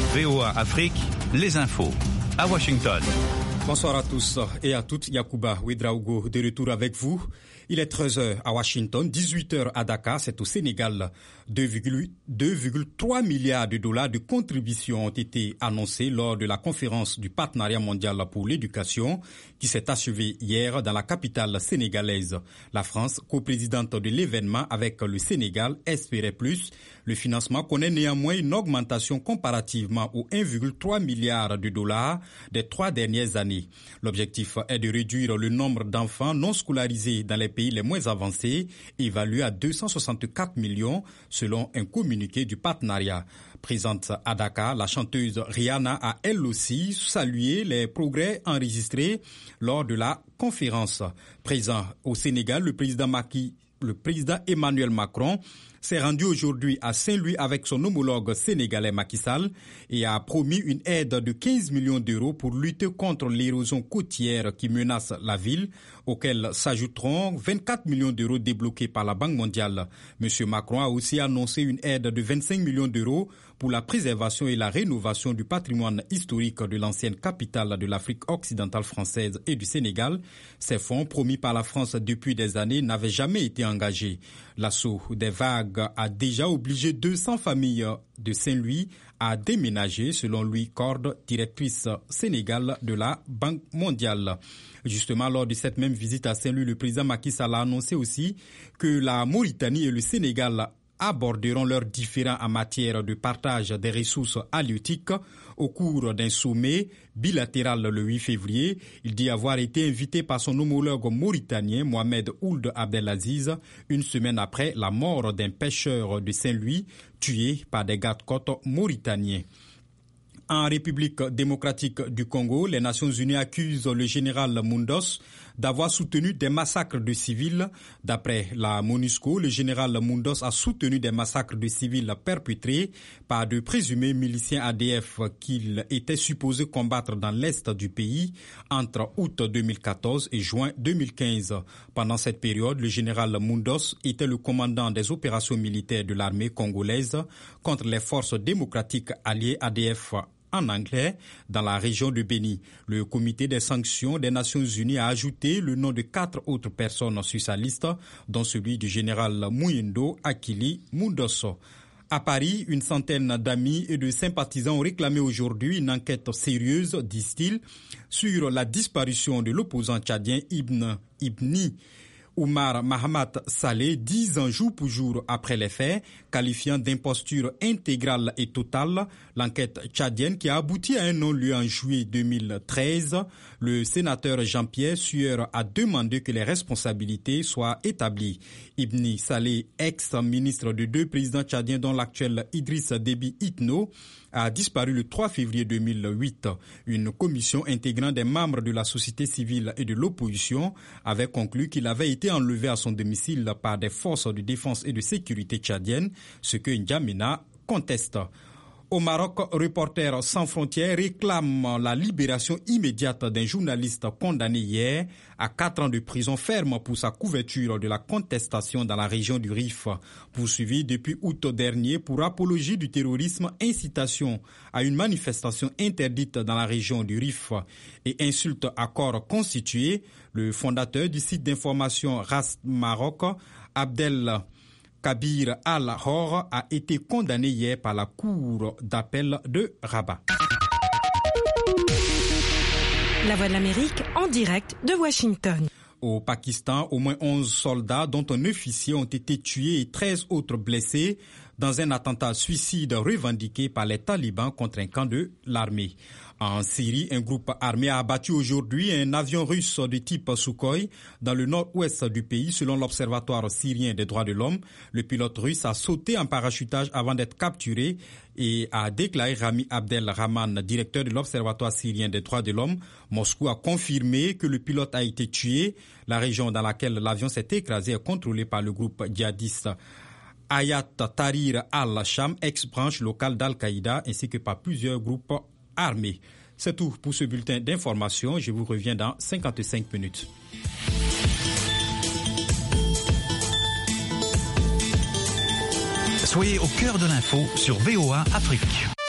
VOA Afrique, les infos. À Washington. Bonsoir à tous et à toutes. Yacouba Ouedraogo de retour avec vous. Il est 13h à Washington, 18h à Dakar, c'est au Sénégal. 2,3 milliards de dollars de contributions ont été annoncés lors de la conférence du Partenariat mondial pour l'éducation qui s'est achevée hier dans la capitale sénégalaise. La France, coprésidente de l'événement avec le Sénégal, espérait plus. Le financement connaît néanmoins une augmentation comparativement aux 1,3 milliard de dollars des 3 dernières années. L'objectif est de réduire le nombre d'enfants non scolarisés dans les pays les moins avancés, évalué à 264 millions selon un communiqué du partenariat. Présente à Dakar, la chanteuse Rihanna a elle aussi salué les progrès enregistrés lors de la conférence. Présent au Sénégal, le président Emmanuel Macron s'est rendu aujourd'hui à Saint-Louis avec son homologue sénégalais Macky Sall et a promis une aide de 15 millions d'euros pour lutter contre l'érosion côtière qui menace la ville, auxquels s'ajouteront 24 millions d'euros débloqués par la Banque mondiale. M. Macron a aussi annoncé une aide de 25 millions d'euros pour la préservation et la rénovation du patrimoine historique de l'ancienne capitale de l'Afrique occidentale française et du Sénégal. Ces fonds, promis par la France depuis des années, n'avaient jamais été engagés. L'assaut des vagues a déjà obligé 200 familles de Saint-Louis à déménager, selon Louis Corde, directrice sénégale de la Banque mondiale. Justement, lors de cette même visite à Saint-Louis, le président Macky Sall a annoncé aussi que la Mauritanie et le Sénégal aborderont leurs différends en matière de partage des ressources halieutiques au cours d'un sommet bilatéral le 8 février. Il dit avoir été invité par son homologue mauritanien Mohamed Ould Abdelaziz une semaine après la mort d'un pêcheur de Saint-Louis tué par des gardes-côtes mauritaniens. En République démocratique du Congo, les Nations Unies accusent le général Moundos d'avoir soutenu des massacres de civils. D'après la MONUSCO, le général Moundos a soutenu des massacres de civils perpétrés par de présumés miliciens ADF qu'il était supposé combattre dans l'est du pays entre août 2014 et juin 2015. Pendant cette période, le général Moundos était le commandant des opérations militaires de l'armée congolaise contre les forces démocratiques alliées ADF en anglais, dans la région de Béni. Le comité des sanctions des Nations Unies a ajouté le nom de 4 autres personnes sur sa liste, dont celui du général Muyendo Akili Moundosso. À Paris, une centaine d'amis et de sympathisants ont réclamé aujourd'hui une enquête sérieuse, disent-ils, sur la disparition de l'opposant tchadien Ibni Oumar Mahamat Saleh, 10 ans jour pour jour après les faits, qualifiant d'imposture intégrale et totale l'enquête tchadienne qui a abouti à un non-lieu en juillet 2013. Le sénateur Jean-Pierre Sueur a demandé que les responsabilités soient établies. Ibni Saleh, ex-ministre de 2 présidents tchadiens dont l'actuel Idriss Déby Itno, a disparu le 3 février 2008. Une commission intégrant des membres de la société civile et de l'opposition avait conclu qu'il avait été enlevé à son domicile par des forces de défense et de sécurité tchadiennes, ce que N'Djamena conteste. Au Maroc, Reporters sans frontières réclame la libération immédiate d'un journaliste condamné hier à 4 ans de prison ferme pour sa couverture de la contestation dans la région du Rif. Poursuivi depuis août dernier pour apologie du terrorisme, incitation à une manifestation interdite dans la région du Rif et insulte à corps constitué, le fondateur du site d'information Ras Maroc, Abdel Kabir Al-Hor, a été condamné hier par la Cour d'appel de Rabat. La Voix de l'Amérique en direct de Washington. Au Pakistan, au moins 11 soldats, dont un officier, ont été tués et 13 autres blessés dans un attentat suicide revendiqué par les talibans contre un camp de l'armée. En Syrie, un groupe armé a abattu aujourd'hui un avion russe de type Sukhoi dans le nord-ouest du pays, selon l'Observatoire syrien des droits de l'homme. Le pilote russe a sauté en parachutage avant d'être capturé et a déclaré Rami Abdel Rahman, directeur de l'Observatoire syrien des droits de l'homme. Moscou a confirmé que le pilote a été tué. La région dans laquelle l'avion s'est écrasé est contrôlée par le groupe djihadiste Hayat Tahrir al-Sham, ex-branche locale d'Al-Qaïda, ainsi que par plusieurs groupes armés. C'est tout pour ce bulletin d'information. Je vous reviens dans 55 minutes. Soyez au cœur de l'info sur VOA Afrique.